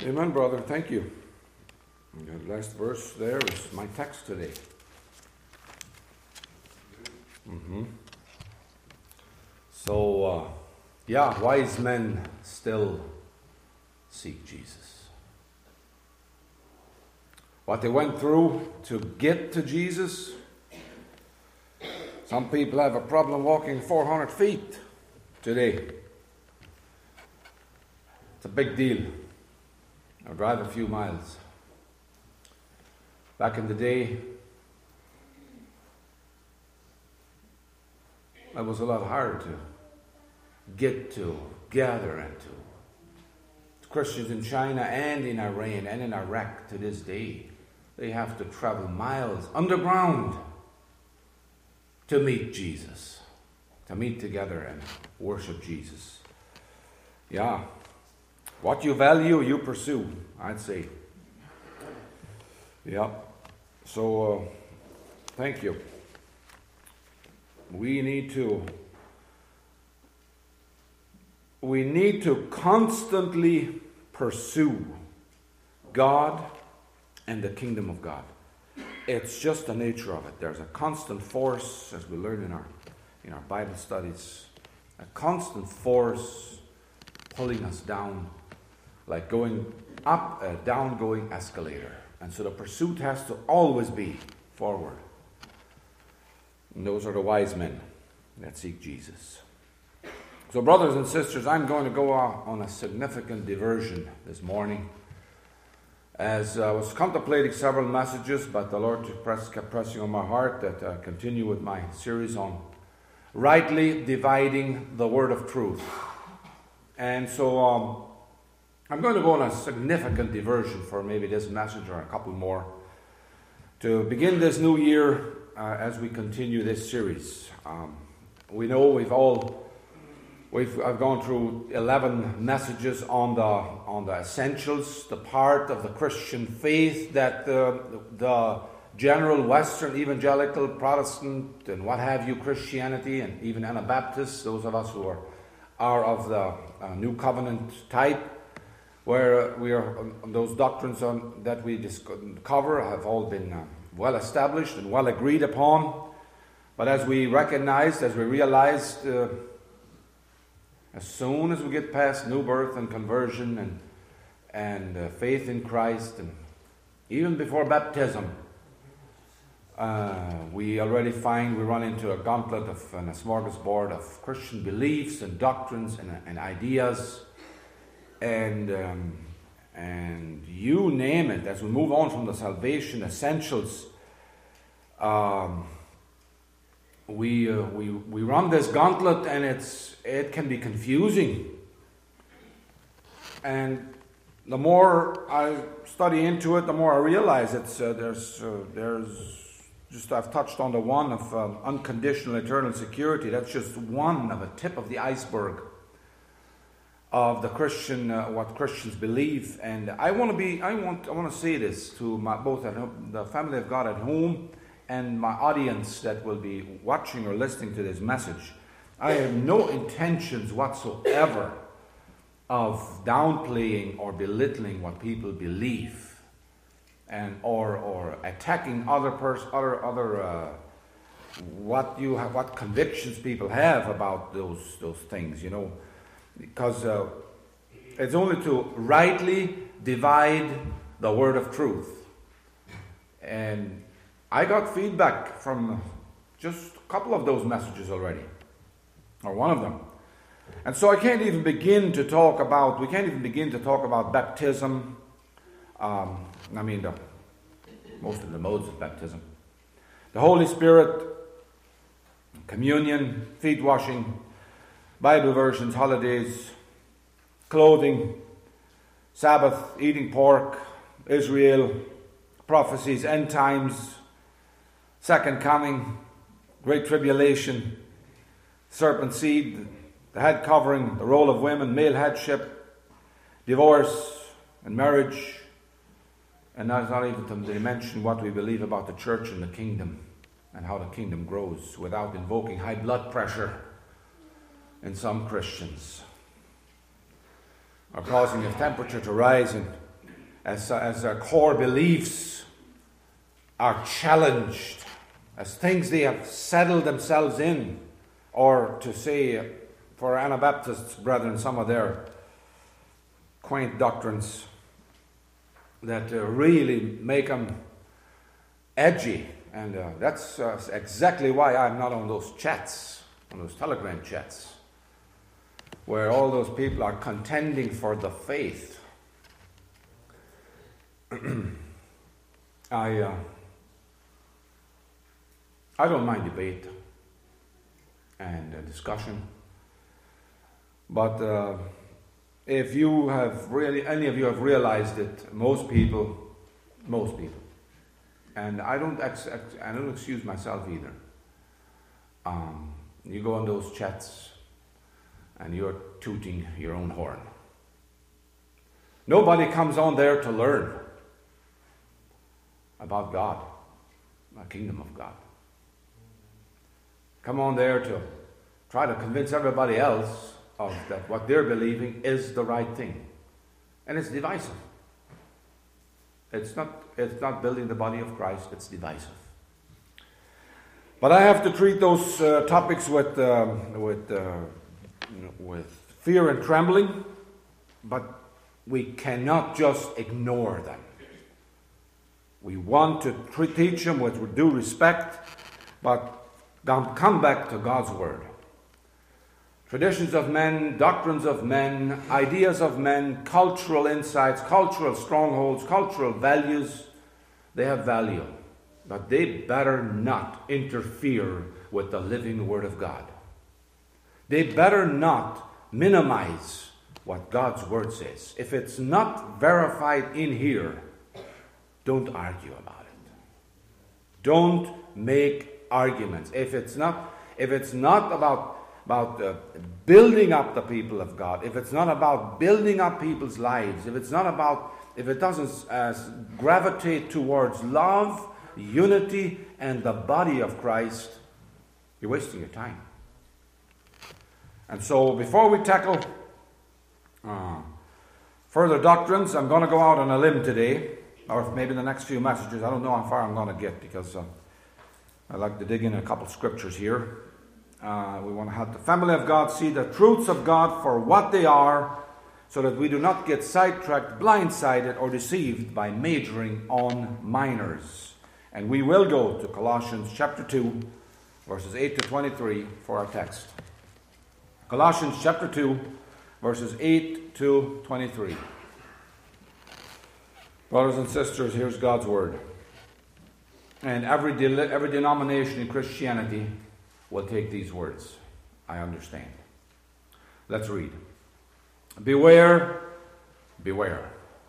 Amen, brother. Thank you. The last verse there is my text today. So, wise men still seek Jesus. What they went through to get to Jesus. Some people have a problem walking 400 feet today. It's a big deal. Or drive a few miles. Back in the day, it was a lot harder to get to, gather into. Christians in China and in Iran and in Iraq to this day, they have to travel miles underground to meet Jesus, to meet together and worship Jesus. Yeah. What you value, you pursue, I'd say. Yeah. So, thank you. We need to constantly pursue God and the kingdom of God. It's just the nature of it. There's a constant force, as we learn in our Bible studies, a constant force pulling us down, like going up a down-going escalator. And so the pursuit has to always be forward. And those are the wise men that seek Jesus. So brothers and sisters, I'm going to go on a significant diversion this morning. As I was contemplating several messages, but the Lord kept pressing on my heart that I continue with my series on rightly dividing the word of truth. And so I'm going to go on a significant diversion for maybe this message or a couple more to begin this new year as we continue this series. We know I've gone through 11 messages on the essentials, the part of the Christian faith that the general Western evangelical Protestant and what have you Christianity and even Anabaptists, those of us who are of the New Covenant type, where we are those doctrines that we cover have all been well established and well agreed upon. But as we realized, as soon as we get past new birth and conversion and faith in Christ, and even before baptism, we already find we run into a gauntlet and a smorgasbord of Christian beliefs and doctrines and ideas, and you name it. As we move on from the salvation essentials, we run this gauntlet, and it can be confusing. And the more I study into it, the more I realize I've touched on the one of unconditional eternal security. That's just one of a tip of the iceberg of the Christian, what Christians believe. And I want to say this to both the family of God at home and my audience that will be watching or listening to this message. I have no intentions whatsoever of downplaying or belittling what people believe, and or attacking what convictions people have about those things, because it's only to rightly divide the word of truth. And I got feedback from just a couple of those messages already, or one of them. And so we can't even begin to talk about baptism. Most of the modes of baptism. The Holy Spirit, communion, feet washing, Bible versions, holidays, clothing, Sabbath, eating pork, Israel, prophecies, end times, second coming, great tribulation, serpent seed, the head covering, the role of women, male headship, divorce and marriage, and that's not even to mention what we believe about the church and the kingdom and how the kingdom grows without invoking high blood pressure in some Christians, or causing the temperature to rise in as their core beliefs are challenged, as things they have settled themselves in, or to say, for Anabaptists, brethren, some of their quaint doctrines that really make them edgy. And that's exactly why I'm not on those chats, on those Telegram chats, where all those people are contending for the faith. I don't mind debate and discussion, but if you have really, any of you have realized it, most people, and I don't excuse myself either. You go on those chats and you're tooting your own horn. Nobody comes on there to learn about God, the kingdom of God. Come on there to try to convince everybody else of that what they're believing is the right thing. And it's divisive. It's not building the body of Christ, it's divisive. But I have to treat those topics with fear and trembling, but we cannot just ignore them. We want to teach them with due respect, but come back to God's Word. Traditions of men, doctrines of men, ideas of men, cultural insights, cultural strongholds, cultural values, they have value. But they better not interfere with the living Word of God. They better not minimize what God's Word says. If it's not verified in here, don't argue about it. Don't make arguments. If it's not about building up the people of God, if it's not about building up people's lives, if it doesn't gravitate towards love, unity, and the body of Christ, you're wasting your time. And so before we tackle further doctrines, I'm going to go out on a limb today, or maybe the next few messages. I don't know how far I'm going to get, because I like to dig in a couple scriptures here. We want to have the family of God see the truths of God for what they are, so that we do not get sidetracked, blindsided, or deceived by majoring on minors. And we will go to Colossians chapter 2, verses 8 to 23 for our text. Colossians chapter 2, verses 8 to 23. Brothers and sisters, here's God's Word. And every denomination in Christianity will take these words. I understand. Let's read. Beware, beware.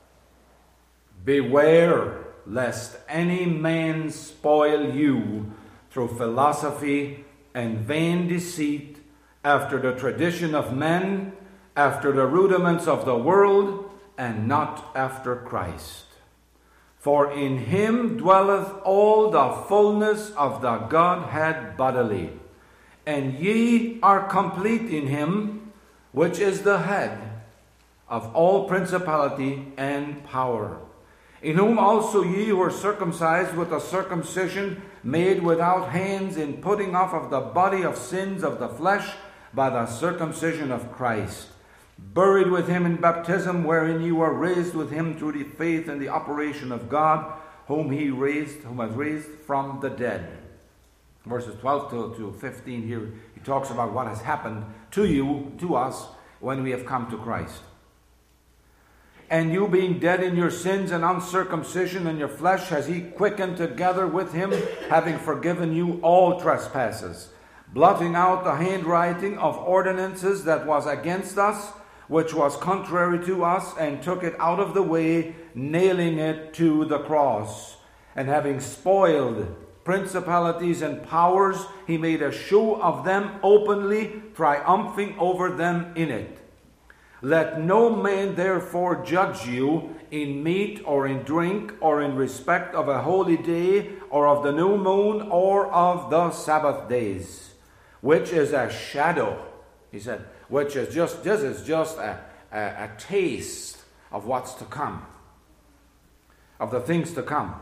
Beware lest any man spoil you through philosophy and vain deceit, after the tradition of men, after the rudiments of the world, and not after Christ. For in him dwelleth all the fullness of the Godhead bodily, and ye are complete in him, which is the head of all principality and power. In whom also ye were circumcised with a circumcision made without hands, in putting off of the body of sins of the flesh by the circumcision of Christ, buried with him in baptism, wherein you were raised with him through the faith and the operation of God, whom was raised from the dead. Verses 12 to 15 here, he talks about what has happened to us, when we have come to Christ. And you being dead in your sins and uncircumcision in your flesh, has he quickened together with him, having forgiven you all trespasses, blotting out the handwriting of ordinances that was against us, which was contrary to us, and took it out of the way, nailing it to the cross. And having spoiled principalities and powers, he made a show of them openly, triumphing over them in it. Let no man therefore judge you in meat or in drink, or in respect of a holy day, or of the new moon, or of the Sabbath days, which is a shadow. He said, this is just a taste of what's to come. of the things to come,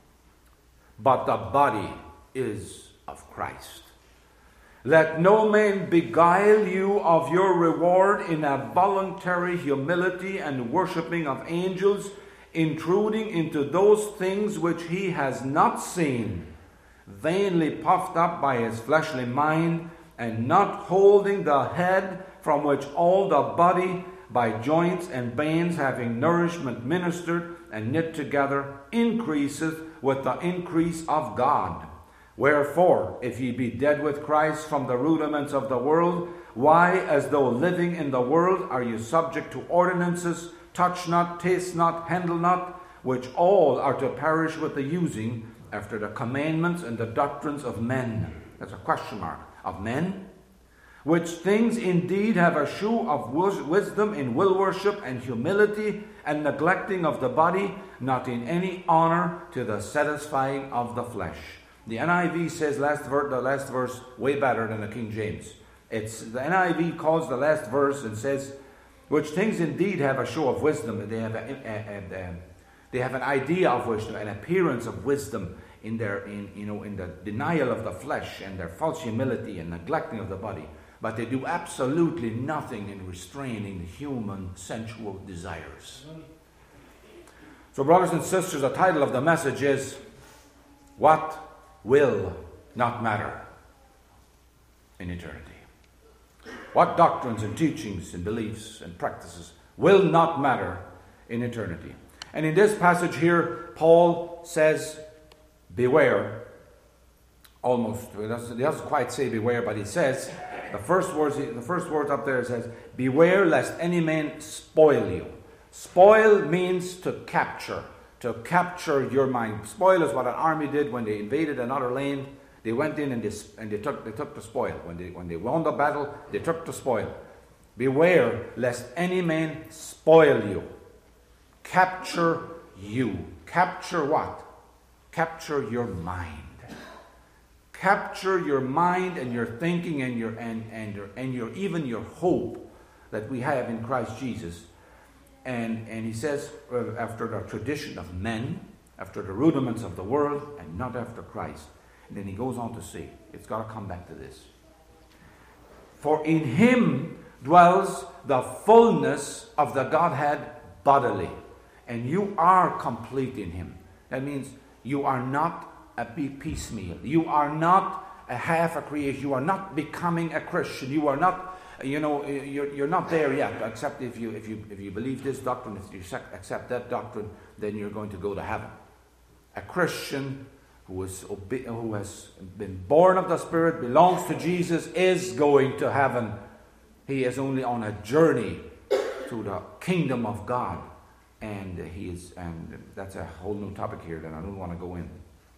but the body is of Christ. Let no man beguile you of your reward in a voluntary humility and worshipping of angels, intruding into those things which he has not seen, vainly puffed up by his fleshly mind, and not holding the head, from which all the body by joints and veins, having nourishment ministered and knit together, increaseth with the increase of God. Wherefore, if ye be dead with Christ from the rudiments of the world, why, as though living in the world, are you subject to ordinances, touch not, taste not, handle not, which all are to perish with the using, after the commandments and the doctrines of men? That's a question mark. Of men? Which things indeed have a shew of wisdom in will worship and humility, and neglecting of the body, not in any honor to the satisfying of the flesh. The NIV says the last verse way better than the King James. The NIV calls the last verse and says, which things indeed have a show of wisdom. They have an idea of wisdom, an appearance of wisdom in the denial of the flesh and their false humility and neglecting of the body. But they do absolutely nothing in restraining the human sensual desires. So, brothers and sisters, the title of the message is, What Will Not Matter in Eternity? What doctrines and teachings and beliefs and practices will not matter in eternity? And in this passage here, Paul says, beware. Almost. He doesn't quite say beware, but he says, the first word up there says, beware lest any man spoil you. Spoil means to capture your mind. Spoil is what an army did when they invaded another land. They went in and they took the spoil. When they won the battle, they took the spoil. Beware lest any man spoil you. Capture you. Capture what? Capture your mind. Capture your mind and your thinking and your even your hope that we have in Christ Jesus. And he says, after the tradition of men, after the rudiments of the world, and not after Christ. And then he goes on to say, it's got to come back to this. For in him dwells the fullness of the Godhead bodily. And you are complete in him. That means you are not a piecemeal. You are not a half a creation. You are not becoming a Christian. You are not, you're not there yet. Except if you believe this doctrine, if you accept that doctrine, then you're going to go to heaven. A Christian who has been born of the Spirit, belongs to Jesus, is going to heaven. He is only on a journey to the kingdom of God, and that's a whole new topic here that I don't want to go in.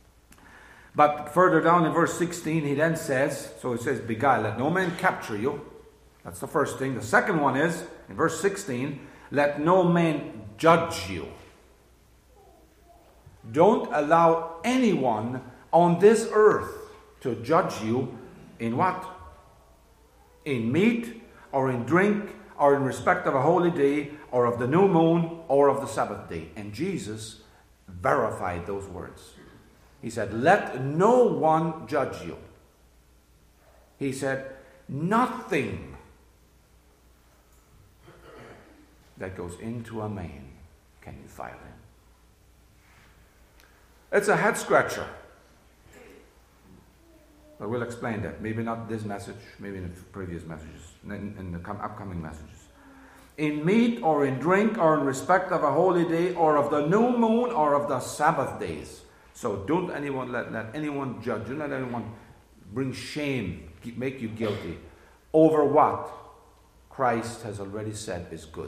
But further down in verse 16, he then says, beguile, let no man capture you. That's the first thing. The second one is, in verse 16, let no man judge you. Don't allow anyone on this earth to judge you in what? In meat, or in drink, or in respect of a holy day, or of the new moon, or of the Sabbath day. And Jesus verified those words. He said, let no one judge you. He said, nothing that goes into a man can defile him. It's a head scratcher. But we'll explain that. Maybe not this message, maybe in the previous messages, in the upcoming messages. In meat or in drink or in respect of a holy day or of the new moon or of the Sabbath days. So don't anyone let anyone judge. Don't let anyone bring shame, make you guilty over what Christ has already said is good.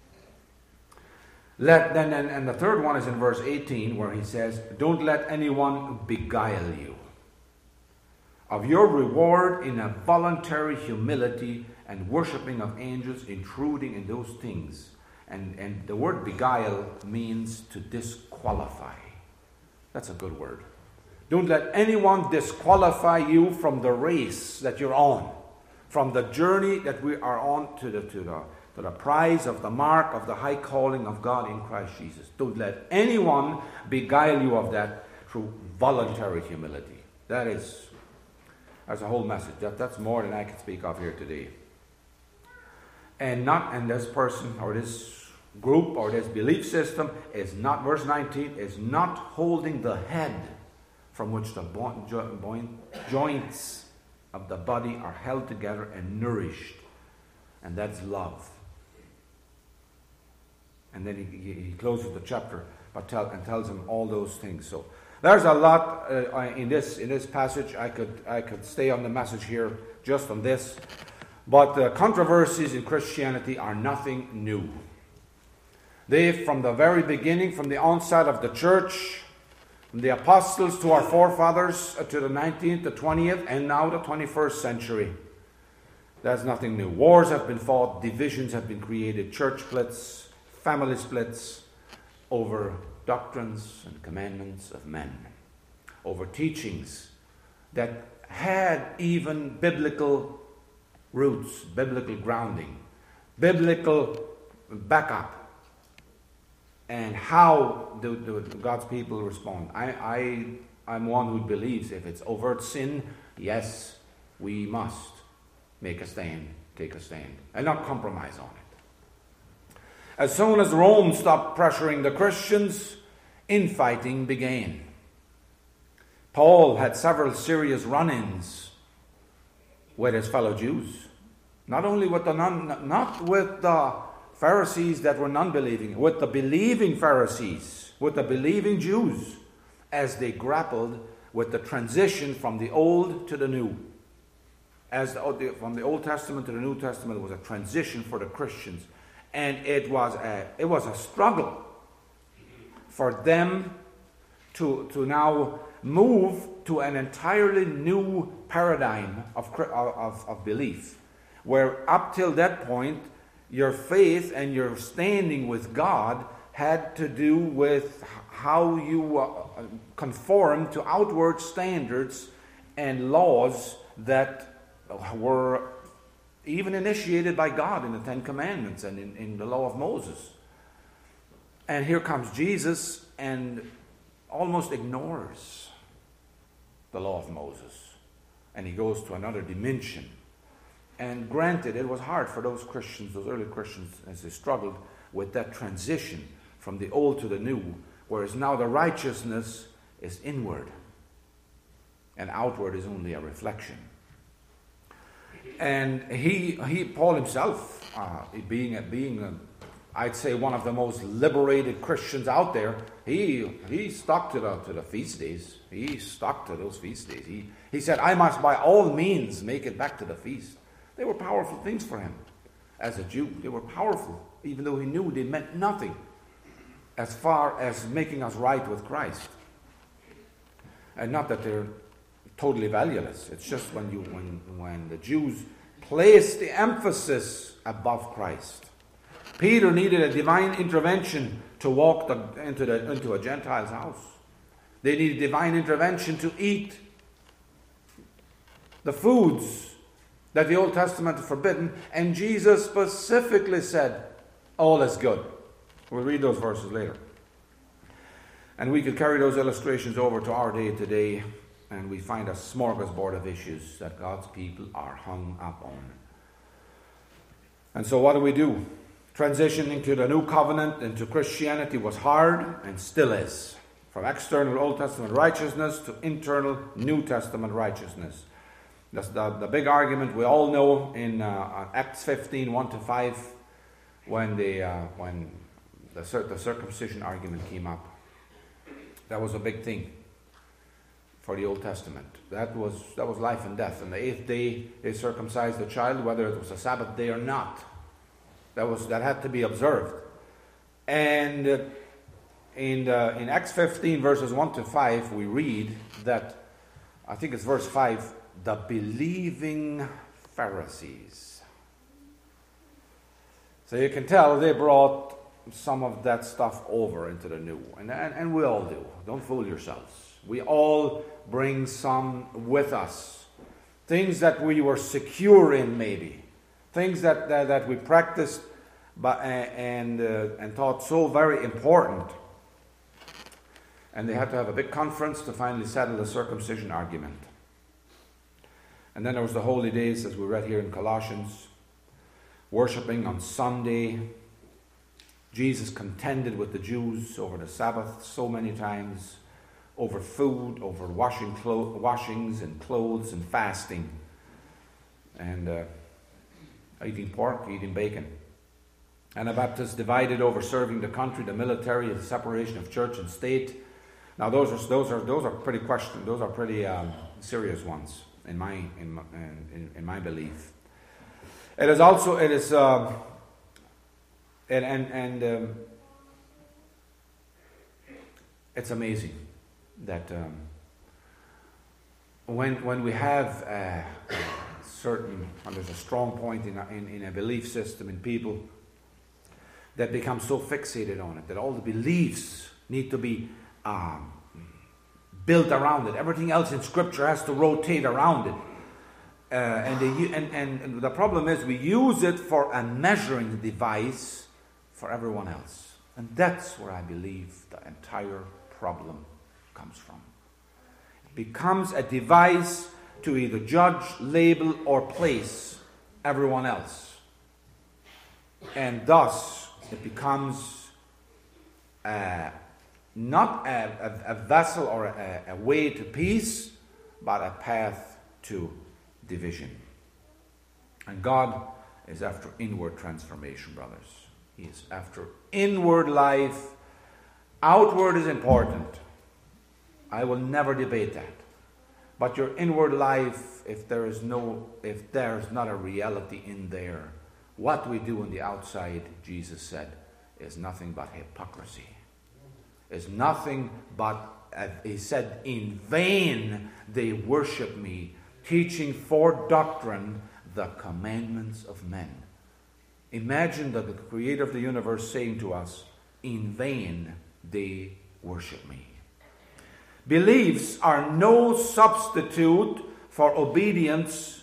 And the third one is in verse 18, where he says, don't let anyone beguile you of your reward in a voluntary humility and worshipping of angels, intruding in those things. And the word beguile means to disqualify. That's a good word. Don't let anyone disqualify you from the race that you're on, from the journey that we are on to the to the prize of the mark of the high calling of God in Christ Jesus. Don't let anyone beguile you of that through voluntary humility. That's a whole message. That's more than I can speak of here today. And this person or this group or this belief system is not, verse 19, is not holding the head from which the joints of the body are held together and nourished. And that's love. And then he closes the chapter and tells him all those things. So there's a lot in this passage. I could stay on the message here just on this. But the controversies in Christianity are nothing new. They, from the very beginning, from the onset of the church, from the apostles to our forefathers, to the 19th, the 20th, and now the 21st century. That's nothing new. Wars have been fought, divisions have been created, church splits, family splits, over doctrines and commandments of men, over teachings that had even biblical roots, biblical grounding, biblical backup. And how do God's people respond? I'm one who believes if it's overt sin, yes, we must make a stand, take a stand, and not compromise on it. As soon as Rome stopped pressuring the Christians, infighting began. Paul had several serious run-ins with his fellow Jews. Not only with not with the Pharisees that were non-believing, with the believing Pharisees, with the believing Jews, as they grappled with the transition from the Old to the New. From the Old Testament to the New Testament, it was a transition for the Christians. And it was a struggle for them to now move to an entirely new paradigm of belief, where up till that point, your faith and your standing with God had to do with how you conform to outward standards and laws that were even initiated by God in the Ten Commandments and in the law of Moses. And here comes Jesus and almost ignores the law of Moses. And he goes to another dimension. And granted, it was hard for those Christians, those early Christians, as they struggled with that transition from the old to the new, whereas now the righteousness is inward and outward is only a reflection. And Paul himself, being I'd say one of the most liberated Christians out there, he stuck to the feast days. He stuck to those feast days. He said, I must by all means make it back to the feast. They were powerful things for him as a Jew. They were powerful, even though he knew they meant nothing as far as making us right with Christ. And not that they're totally valueless. It's just when the Jews placed the emphasis above Christ. Peter needed a divine intervention to walk into a Gentile's house. They needed divine intervention to eat the foods that the Old Testament had forbidden, and Jesus specifically said, all is good. We'll read those verses later. And we could carry those illustrations over to our day today, and we find a smorgasbord of issues that God's people are hung up on. And so what do? Transitioning to the new covenant into Christianity was hard and still is. From external Old Testament righteousness to internal New Testament righteousness. That's the big argument we all know in Acts 15, 1-5, when the circumcision argument came up. That was a big thing for the Old Testament. That was life and death. On the 8th day, they circumcised the child, whether it was a Sabbath day or not. That had to be observed. And in Acts 15, verses 1-5, we read that, I think it's verse 5, the believing Pharisees. So you can tell they brought some of that stuff over into the new. And we all do. Don't fool yourselves. We all bring some with us. Things that we were secure in, maybe. Things that we practiced and thought so very important. And they had to have a big conference to finally settle the circumcision argument. And then there was the holy days, as we read here in Colossians, worshipping on Sunday. Jesus contended with the Jews over the Sabbath so many times, over food, over washings and clothes and fasting, and eating pork, eating bacon. Anabaptists divided over serving the country, the military, the separation of church and state. Now those are pretty questions. Those are pretty serious ones in my belief. It's amazing that when we have there's a strong point in a belief system in people that become so fixated on it that all the beliefs need to be built around it. Everything else in Scripture has to rotate around it. And the problem is we use it for a measuring device for everyone else. And that's where I believe the entire problem comes from. It becomes a device to either judge, label, or place everyone else. And thus, it becomes not a vessel or a way to peace, but a path to division. And God is after inward transformation, brothers. He is after inward life. Outward is important. I will never debate that. But your inward life, if there's not a reality in there, what we do on the outside, Jesus said, is nothing but hypocrisy. Is nothing but, he said, in vain they worship me, teaching for doctrine the commandments of men. Imagine that the Creator of the universe saying to us, in vain they worship me. Beliefs are no substitute for obedience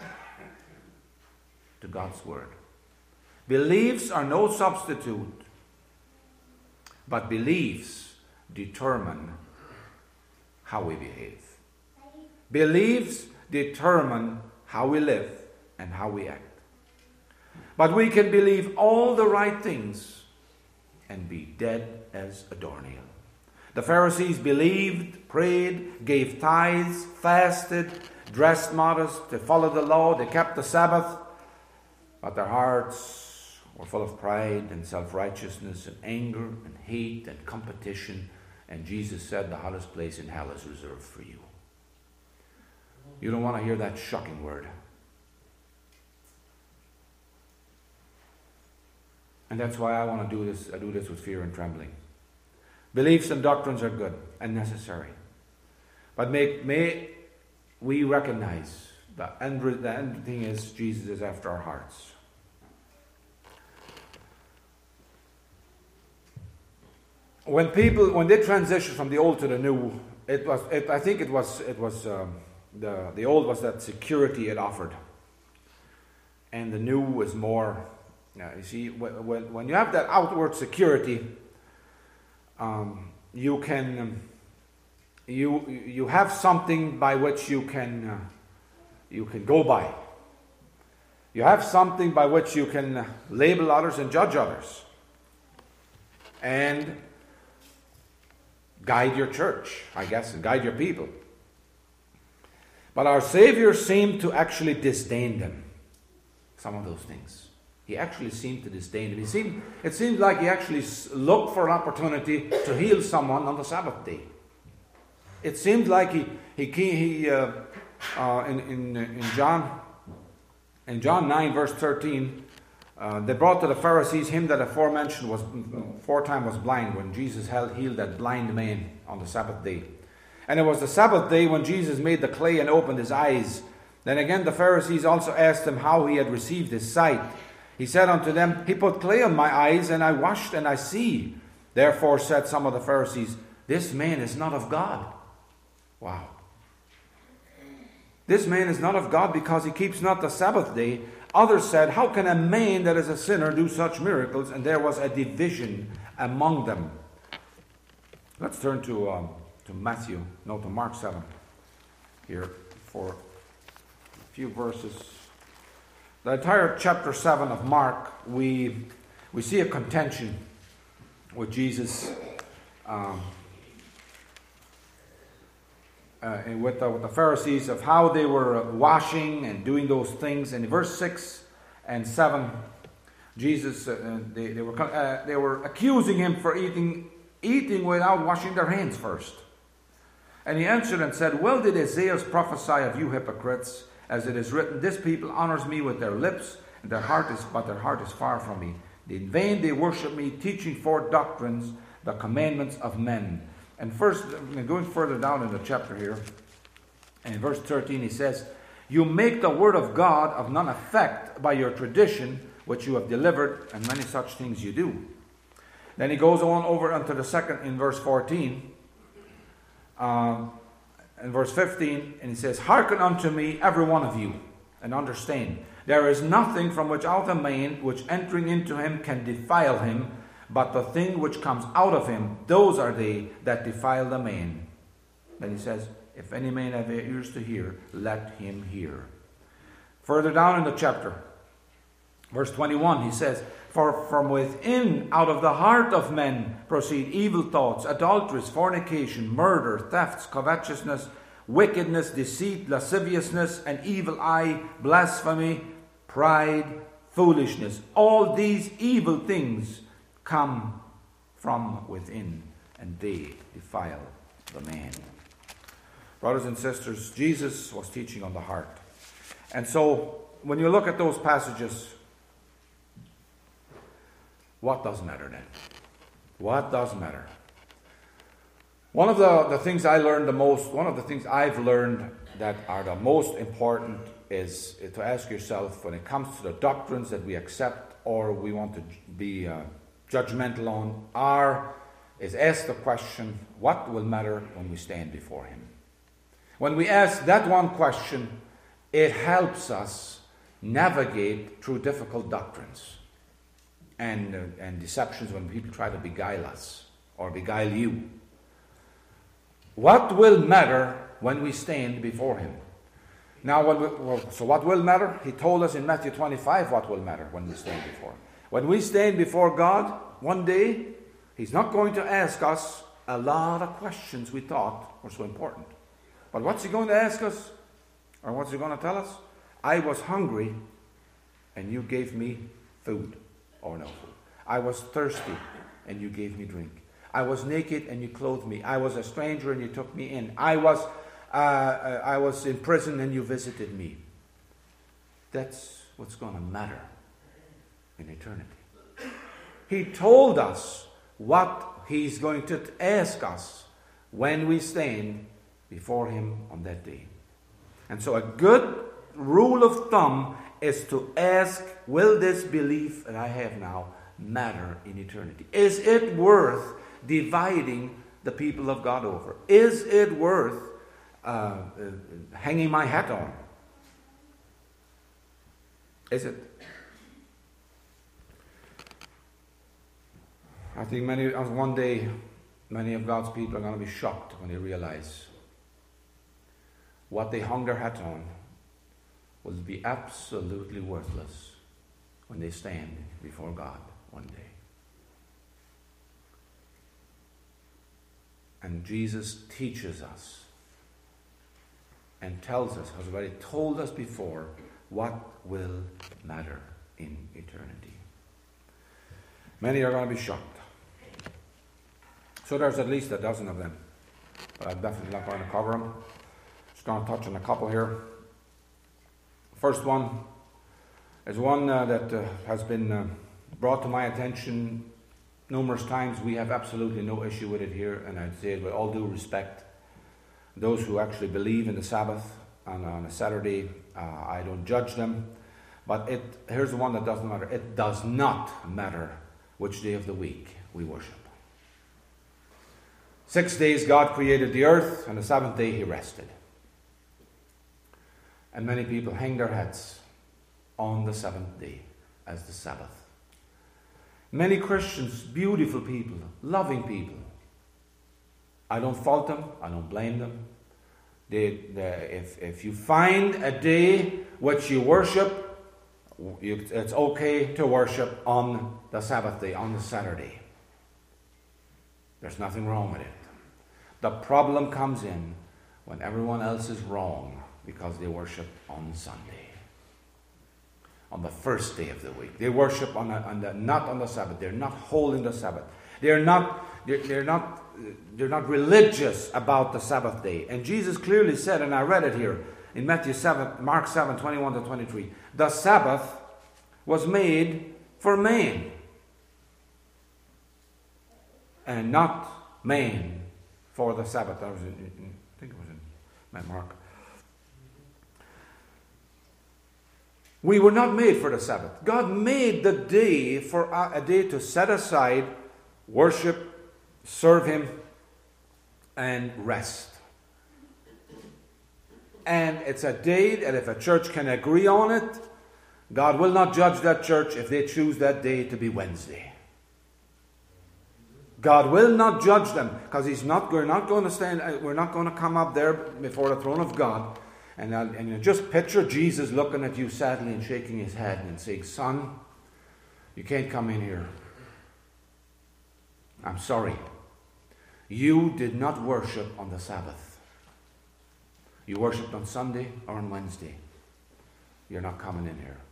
to God's word. Beliefs are no substitute, but beliefs determine how we behave. Beliefs determine how we live and how we act. But we can believe all the right things and be dead as a doornail. The Pharisees believed, prayed, gave tithes, fasted, dressed modest, they followed the law, they kept the Sabbath, but their hearts were full of pride and self-righteousness and anger and hate and competition. And Jesus said, the hottest place in hell is reserved for you. You don't want to hear that shocking word. And that's why I want to do this. I do this with fear and trembling. Beliefs and doctrines are good and necessary. But may we recognize the end thing is Jesus is after our hearts. When they transitioned from the old to the new, the old was that security it offered, and the new was more. You see, when you have that outward security, you have something by which you can go by. You have something by which you can label others and judge others, and guide your church, I guess, and guide your people. But our Savior seemed to actually disdain them. Some of those things. He actually seemed to disdain them. It seemed like he actually looked for an opportunity to heal someone on the Sabbath day. It seemed like in John 9 verse 13, they brought to the Pharisees him that aforementioned was blind, when Jesus healed that blind man on the Sabbath day. And it was the Sabbath day when Jesus made the clay and opened his eyes. Then again the Pharisees also asked him how he had received his sight. He said unto them, he put clay on my eyes, and I washed, and I see. Therefore said some of the Pharisees, this man is not of God. Wow. This man is not of God because he keeps not the Sabbath day. Others said, how can a man that is a sinner do such miracles? And there was a division among them. Let's turn to Mark 7 here for a few verses. The entire chapter 7 of Mark, we see a contention with Jesus and with the Pharisees of how they were washing and doing those things. And in verse 6 and 7, Jesus, they were accusing him for eating without washing their hands first. And he answered and said, well did Isaiah prophesy of you hypocrites, as it is written, this people honors me with their lips, and their heart is far from me. In vain they worship me, teaching for doctrines the commandments of men. And first, going further down in the chapter here, in verse 13 he says, you make the word of God of none effect by your tradition, which you have delivered, and many such things you do. Then he goes on over unto the second in verse 14. In verse 15, and he says, hearken unto me, every one of you, and understand. There is nothing from which out a man, which entering into him can defile him, but the thing which comes out of him, those are they that defile the man. Then he says, if any man have ears to hear, let him hear. Further down in the chapter, verse 21, he says, for from within, out of the heart of men, proceed evil thoughts, adulteries, fornication, murder, thefts, covetousness, wickedness, deceit, lasciviousness, an evil eye, blasphemy, pride, foolishness. All these evil things come from within, and they defile the man. Brothers and sisters, Jesus was teaching on the heart. And so, when you look at those passages, what does matter then? What does matter? One of the things I learned the most, one of the things I've learned that are the most important is to ask yourself, when it comes to the doctrines that we accept or we want to be judgmental on, is ask the question, what will matter when we stand before Him? When we ask that one question, it helps us navigate through difficult doctrines and deceptions when people try to beguile us or beguile you. What will matter when we stand before Him? Now, so what will matter? He told us in Matthew 25 what will matter when we stand before Him. When we stand before God one day, He's not going to ask us a lot of questions we thought were so important. But what's He going to ask us? Or what's He going to tell us? I was hungry and you gave me food. Or no food. I was thirsty and you gave me drink. I was naked and you clothed me. I was a stranger and you took me in. I was in prison and you visited me. That's what's going to matter in eternity. He told us what He's going to ask us when we stand before Him on that day. And so a good rule of thumb is to ask, will this belief that I have now matter in eternity? Is it worth dividing the people of God over? Is it worth hanging my hat on? Is it? I think one day many of God's people are going to be shocked when they realize what they hung their hat on will be absolutely worthless when they stand before God one day. And Jesus teaches us and tells us, has already told us before, what will matter in eternity. Many are going to be shocked. So there's at least a dozen of them. But I'm definitely not going to cover them. Just going to touch on a couple here. First one is one that has been brought to my attention numerous times. We have absolutely no issue with it here, and I'd say it with all due respect. Those who actually believe in the Sabbath on a Saturday, I don't judge them. But here's the one that doesn't matter. It does not matter which day of the week we worship. 6 days God created the earth, and the seventh day He rested. And many people hang their hats on the seventh day as the Sabbath. Many Christians, beautiful people, loving people. I don't fault them. I don't blame them. If you find a day which you worship, it's okay to worship on the Sabbath day, on the Saturday. There's nothing wrong with it. The problem comes in when everyone else is wrong because they worship on Sunday, on the first day of the week. They worship not on the Sabbath. They're not holding the Sabbath. They're not religious about the Sabbath day. And Jesus clearly said, and I read it here in Mark 7, 21 to 23, the Sabbath was made for man, and not man for the Sabbath. I think it was in my Mark. We were not made for the Sabbath. God made the day for a day to set aside, worship, serve Him, and rest. And it's a day that if a church can agree on it, God will not judge that church if they choose that day to be Wednesday. God will not judge them because we're not going to come up there before the throne of God. And you just picture Jesus looking at you sadly and shaking his head and saying, son, you can't come in here. I'm sorry. You did not worship on the Sabbath. You worshipped on Sunday or on Wednesday. You're not coming in here.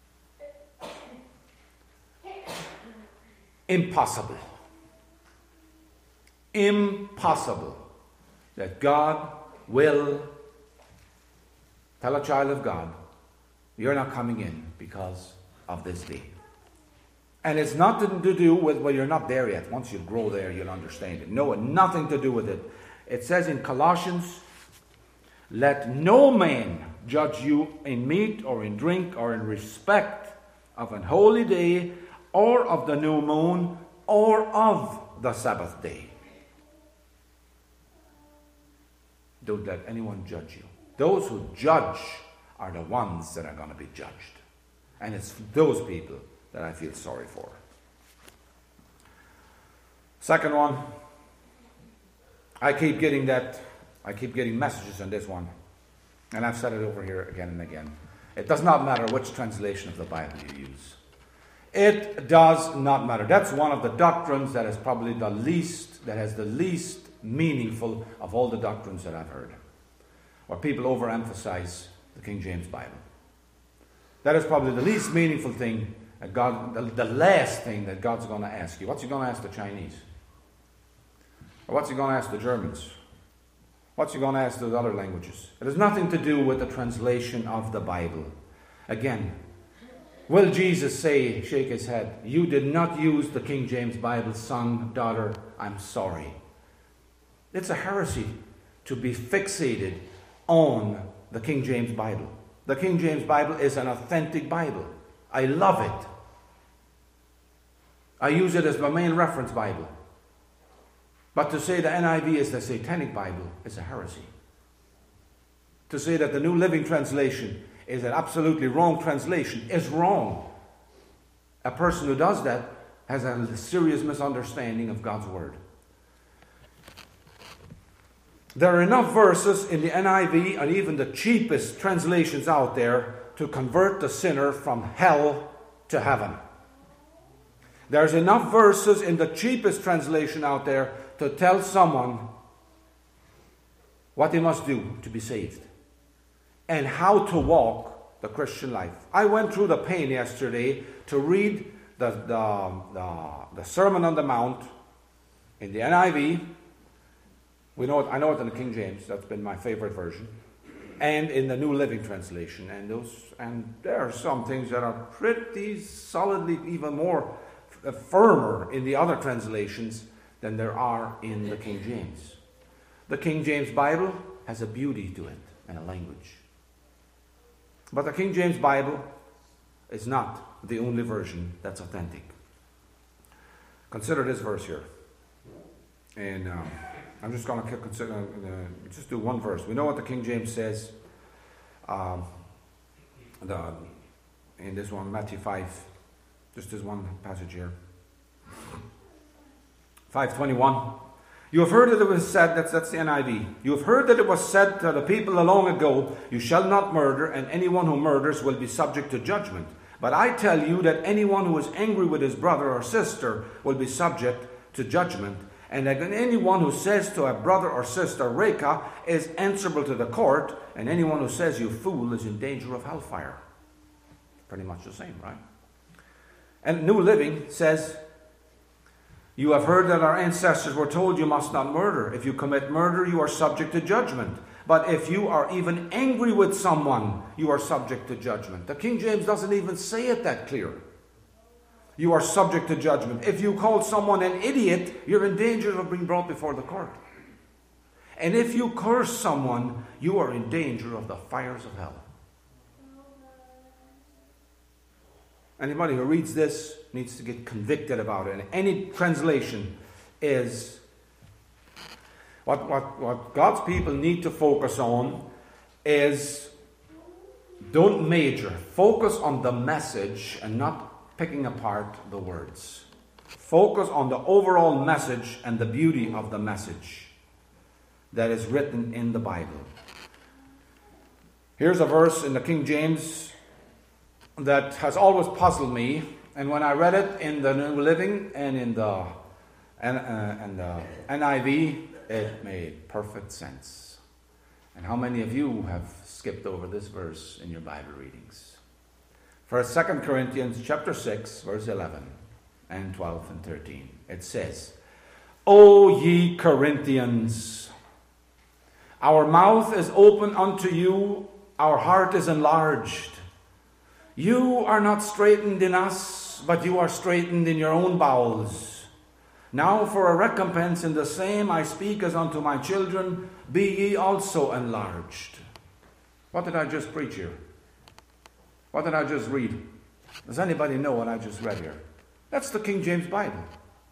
Impossible. Impossible that God will tell a child of God, you're not coming in because of this day. And it's nothing to do with, well, you're not there yet. Once you grow there, you'll understand it. No, nothing to do with it. It says in Colossians, let no man judge you in meat or in drink or in respect of an holy day or of the new moon or of the Sabbath day. Don't let anyone judge you. Those who judge are the ones that are going to be judged. And it's those people that I feel sorry for. Second one, I keep getting messages on this one. And I've said it over here again and again. It does not matter which translation of the Bible you use. It does not matter. That's one of the doctrines that is probably the least meaningful of all the doctrines that I've heard. Where people overemphasize the King James Bible. That is probably the least meaningful thing that the last thing that God's going to ask you. What's He going to ask the Chinese? Or what's He going to ask the Germans? What's He going to ask those other languages? It has nothing to do with the translation of the Bible. Again, will Jesus say, shake his head, you did not use the King James Bible, son, daughter, I'm sorry. It's a heresy to be fixated on the King James Bible. The King James Bible is an authentic Bible. I love it. I use it as my main reference Bible. But to say the NIV is the Satanic Bible is a heresy. To say that the New Living Translation is an absolutely wrong translation is wrong. A person who does that has a serious misunderstanding of God's Word. There are enough verses in the NIV and even the cheapest translations out there to convert the sinner from hell to heaven. There's enough verses in the cheapest translation out there to tell someone what they must do to be saved and how to walk the Christian life. I went through the pain yesterday to read the Sermon on the Mount in the NIV. I know it in the King James. That's been my favorite version. And in the New Living Translation. And there are some things that are pretty solidly, even more firmer in the other translations than there are in the King James. The King James Bible has a beauty to it and a language. But the King James Bible is not the only version that's authentic. Consider this verse here. And I'm just going to just do one verse. We know what the King James says. In this one, Matthew 5, just this one passage here. 5:21. You have heard that it was said, that's the NIV. You have heard that it was said to the people long ago, you shall not murder, and anyone who murders will be subject to judgment. But I tell you that anyone who is angry with his brother or sister will be subject to judgment. And that anyone who says to a brother or sister, Reka, is answerable to the court, and anyone who says you fool is in danger of hellfire. Pretty much the same, right? And New Living says, you have heard that our ancestors were told you must not murder. If you commit murder, you are subject to judgment. But if you are even angry with someone, you are subject to judgment. The King James doesn't even say it that clear. You are subject to judgment. If you call someone an idiot, you're in danger of being brought before the court. And if you curse someone, you are in danger of the fires of hell. Anybody who reads this needs to get convicted about it. And any translation is what God's people need to focus on is don't major. Focus on the message and not picking apart the words. Focus on the overall message and the beauty of the message that is written in the Bible. Here's a verse in the King James that has always puzzled me, and when I read it in the New Living and in the NIV, it made perfect sense. And how many of you have skipped over this verse in your Bible readings? First, 2 Corinthians chapter 6, verse 11 and 12 and 13. It says, O ye Corinthians, our mouth is open unto you, our heart is enlarged. You are not straitened in us, but you are straitened in your own bowels. Now for a recompense in the same I speak as unto my children, be ye also enlarged. What did I just preach here? What did I just read? Does anybody know what I just read here? That's the King James Bible.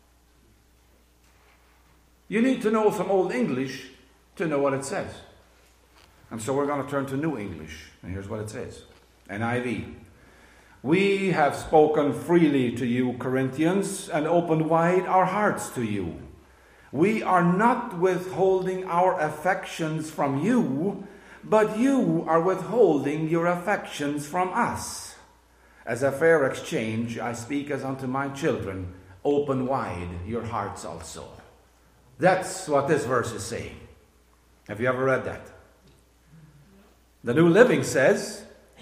You need to know some Old English to know what it says. And so we're going to turn to New English. And here's what it says. NIV. We have spoken freely to you, Corinthians, and opened wide our hearts to you. We are not withholding our affections from you, but you are withholding your affections from us. As a fair exchange, I speak as unto my children, open wide your hearts also. That's what this verse is saying. Have you ever read that? The New Living says,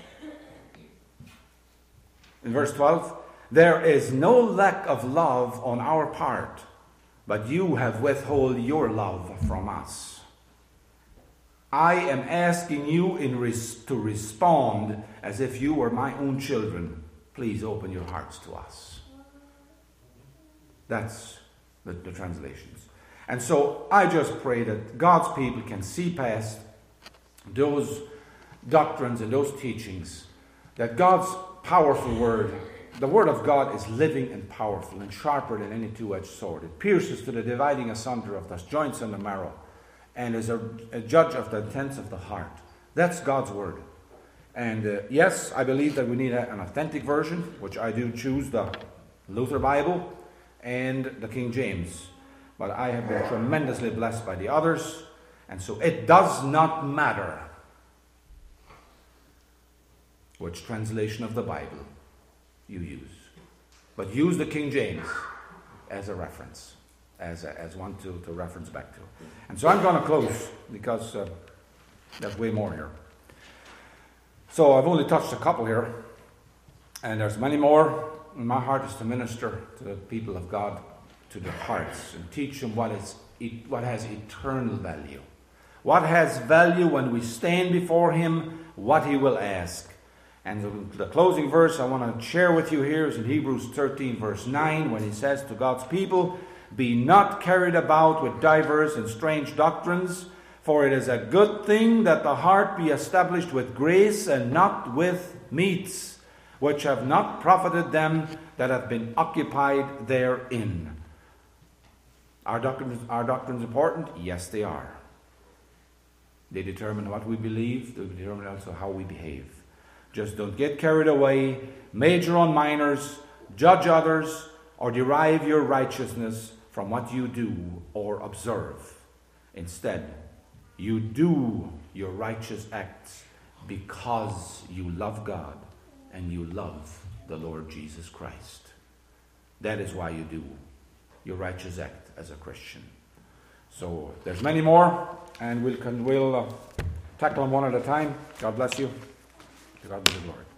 in verse 12, there is no lack of love on our part, but you have withheld your love from us. I am asking you to respond as if you were my own children. Please open your hearts to us. That's the translations. And so I just pray that God's people can see past those doctrines and those teachings, that God's powerful word, the word of God, is living and powerful and sharper than any two-edged sword. It pierces to the dividing asunder of the joints and the marrow, and is a judge of the intents of the heart. That's God's word. And yes, I believe that we need an authentic version, which I do choose the Luther Bible and the King James. But I have been tremendously blessed by the others, and so it does not matter which translation of the Bible you use. But use the King James as a reference, as one to reference back to. And so I'm going to close because there's way more here. So I've only touched a couple here, and there's many more. And my heart is to minister to the people of God, to their hearts, and teach them what has eternal value. What has value when we stand before Him, what He will ask. And the closing verse I want to share with you here is in Hebrews 13, verse 9, when he says to God's people, be not carried about with divers and strange doctrines, for it is a good thing that the heart be established with grace and not with meats, which have not profited them that have been occupied therein. Are doctrines important? Yes, they are. They determine what we believe. They determine also how we behave. Just don't get carried away, major on minors, judge others, or derive your righteousness from what you do or observe. Instead, you do your righteous acts because you love God and you love the Lord Jesus Christ. That is why you do your righteous act as a Christian. So there's many more, and we'll tackle them one at a time. God bless you. To God be the glory.